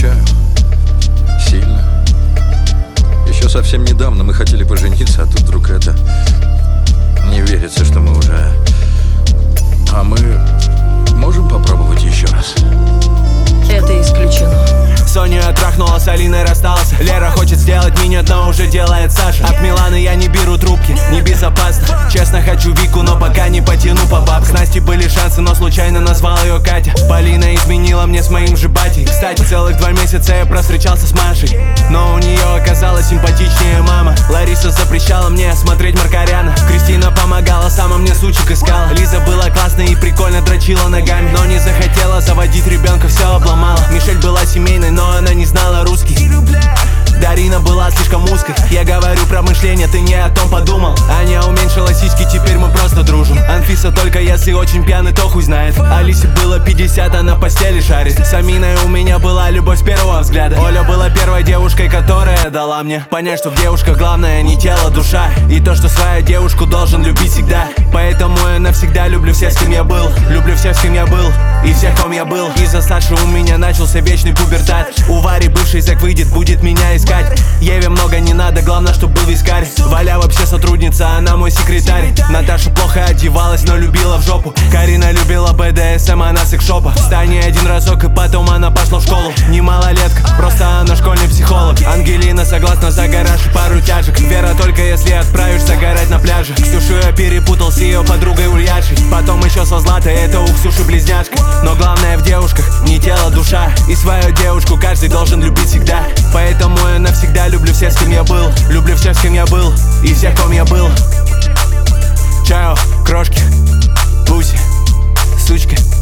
скучаю. Сильно. Еще совсем недавно мы хотели пожениться, а тут вдруг это... Не верится, что мы уже... А мы можем попробовать еще раз? Это исключено. Соню я трахнула, с Алиной расстался. Лера хочет сделать минет, но уже делает Саша. От Миланы я не беру трубки, небезопасно. Честно хочу Вику, но пока не потяну по баб. С Настей были шансы, но случайно назвал ее Катя. Полина изменила мне с моим же батей. Кстати, целых 2 месяца я провстречался с Машей, но у нее оказалась симпатичнее мама. Лариса запрещала мне смотреть Маркаряна. Кристина помогала, сама мне сучек искала. Лиза была классной и прикольно дрочила ногами, но не захотела заводить ребенка, все обломала. Мишель была семейной, но она не знала русский. Дарина была слишком узкой. Я говорю про мышление, ты не о том подумал. Аня уменьшила сиськи, теперь мы просто дружим. Анфиса только если очень пьяный, то хуй знает. Алисе было 50, она в постели шарит. С Аминой у меня была любовь с первого взгляда. Оля была первой девушкой, которая дала мне понять, что в девушках главное не тело, душа. И то, что свою девушку должен любить всегда. Поэтому я навсегда люблю всех, с кем я был. Люблю всех, с кем я был, и всех, ком я был. Из-за Саши у меня начался вечный пубертат. У Вари бывший зэк выйдет, будет меня искать. Еве много не надо, главное, чтоб был вискарь. Валя вообще сотрудница, она мой секретарь. Наташа плохо одевалась, но любила в жопу. Карина любила БДСМ, она секс-шопа. В Тане один разок, и потом она пошла в школу. Не малолетка, просто она школьный психолог. Ангелина согласна за гараж и пару тяжек. Вера только если отправишь загорать на пляже. Ксюшу я перепутал с ее подругой Ульяшей. Потом еще со Златой, это у Ксюши близняшка. Но главное в девушках не тело, душа. И свою девушку каждый должен любить всегда. Поэтому я навсегда люблю всех, с кем я был. Люблю всех, с кем я был, и всех, ком я был. Чао, крошки, пуси, сучки.